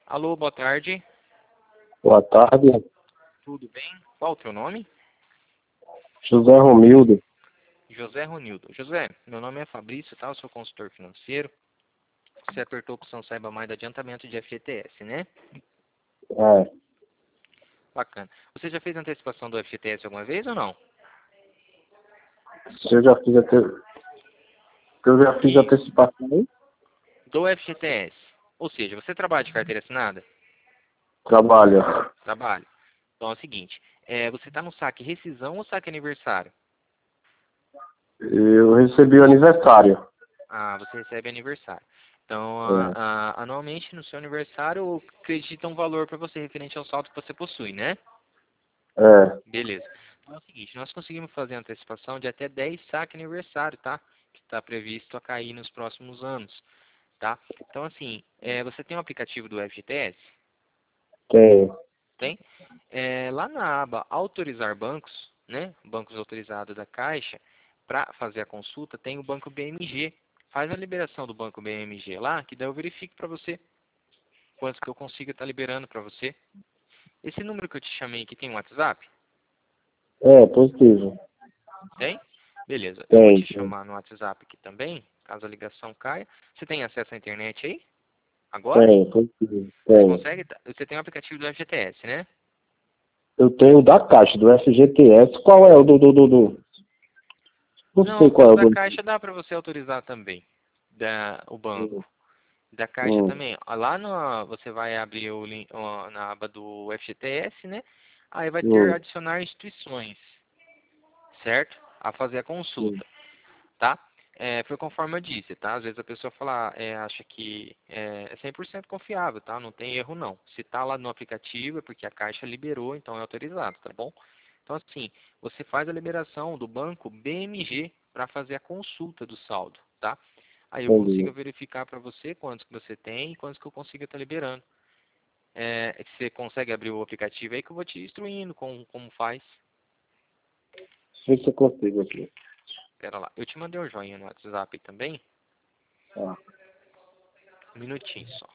Alô, boa tarde. Boa tarde, Tudo bem? Qual o teu nome? José Romildo. José Ronildo. José, meu nome é Fabrício, tá? Eu sou consultor financeiro. Você apertou a opção Saiba Mais do adiantamento de FGTS, né? É, Bacana. Você já fez antecipação do FGTS alguma vez ou não? se eu já fiz E antecipação, do FGTS. Ou seja, você trabalha de carteira assinada? trabalho. Trabalho. Então é o seguinte, você está no saque rescisão ou saque aniversário? Eu recebi o aniversário. Ah, você recebe aniversário. Então, É, anualmente no seu aniversário, acredita um valor para você referente ao saldo que você possui, né? é, Beleza. Então é o seguinte, nós conseguimos fazer a antecipação de até 10 saque aniversário, tá? Que está previsto a cair nos próximos anos, tá? Então, assim, você tem um aplicativo do FGTS? tenho. Tem? Lá na aba Autorizar Bancos, né? Bancos autorizados da Caixa, para fazer a consulta, tem o Banco BMG. Faz a liberação do Banco BMG lá, que daí eu verifico para você quanto que eu consigo estar liberando para você. Esse número que eu te chamei aqui tem um WhatsApp? É, positivo. Tem? Beleza. Eu vou te Tem. chamar no WhatsApp aqui também, caso a ligação caia. Você tem acesso à internet aí? Agora? Tem, positivo. Você Tem. consegue? Você tem o aplicativo do FGTS, né? Eu tenho o da Caixa, do FGTS. Qual é o do? Não sei Não, qual o é o da do. Caixa dá para você autorizar também, o Hum, banco. Da Caixa hum, também. Lá no, você vai abrir o link, na aba do FGTS, né? Aí vai ter hum, adicionar instituições, certo? A fazer a hum. consulta, tá? Foi conforme eu disse, tá? Às vezes a pessoa fala, acha que é 100% confiável, tá? Não tem erro não. Se tá lá no aplicativo é porque a Caixa liberou, então é autorizado, tá bom? Então assim, você faz a liberação do banco BMG para fazer a consulta do saldo, tá? Aí eu consigo Entendi. verificar para você quantos que você tem e quantos que eu consigo estar liberando. Você consegue abrir o aplicativo aí que eu vou te instruindo como faz. Deixa eu ver se eu consigo aqui. Pera lá. Eu te mandei um joinha no WhatsApp também. Tá. Um minutinho só.